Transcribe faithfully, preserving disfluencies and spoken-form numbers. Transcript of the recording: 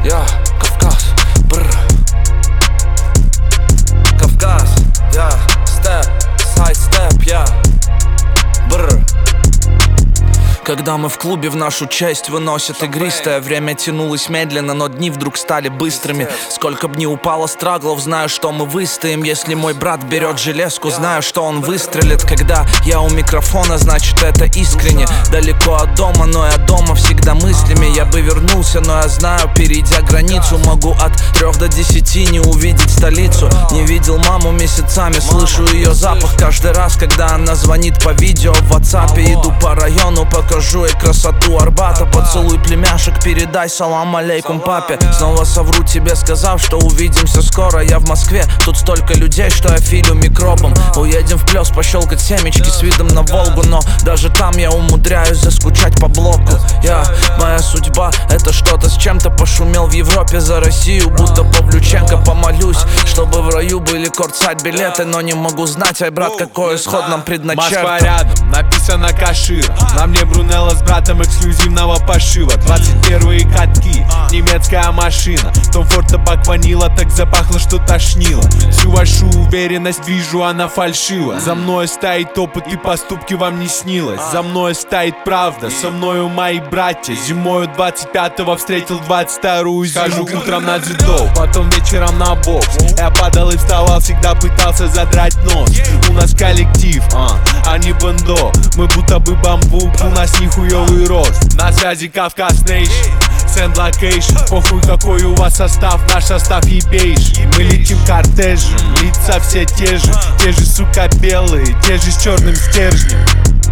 я, Кавказ, бррр. Кавказ, я, степ, сайд-степ, я, бррр. Когда мы в клубе, в нашу честь выносят игристое. Время тянулось медленно, но дни вдруг стали быстрыми. Сколько б ни упало страглов, знаю, что мы выстоим. Если мой брат берет железку, знаю, что он выстрелит. Когда я у микрофона, значит это искренне. Далеко от дома, но я дома всегда мыслями. Я бы вернулся, но я знаю, перейдя границу, могу от трех до десяти не увидеть столицу. Не видел маму месяцами, слышу ее запах каждый раз, когда она звонит по видео в WhatsApp. Иду по району, пока покажу ей красоту Арбата. Поцелуй племяшек, передай салам алейкум папе. Снова совру тебе, сказав, что увидимся скоро. Я в Москве, тут столько людей, что я филю микробом. Уедем в плес пощелкать семечки с видом на Волгу. Но даже там я умудряюсь заскучать по блоку. Я, моя судьба, это что-то с чем-то. Пошумел в Европе за Россию, будто Павлюченко. Помолюсь, чтобы в раю были кортсайд билеты. Но не могу знать, ай, брат, какой исход нам предначертан. Москва рядом, написано Кашир. На мне Брунелло с братом эксклюзивного пошива. Двадцать первые катки, немецкая машина. Том Форд табак ванила, так запахло, что тошнило. Всю вашу уверенность вижу, она фальшива. За мной стоит опыт и поступки вам не снилось. За мной стоит правда, со мною мои братья. Зимою двадцать пятого встретил двадцать вторую зиму. Хожу утром на дзюдо, потом вечером на бокс. Я падал и вставал, всегда пытался задрать нос. У нас коллектив, а, а не бандо. Мы будто бы бамбук, у нас нихуёвый рост. На связи Кавказ Нейшн, Сенд Локейшн. Похуй какой у вас состав, наш состав ебейший. Мы летим кортежем, лица все те же. Те же, сука, белые, те же с черным стержнем.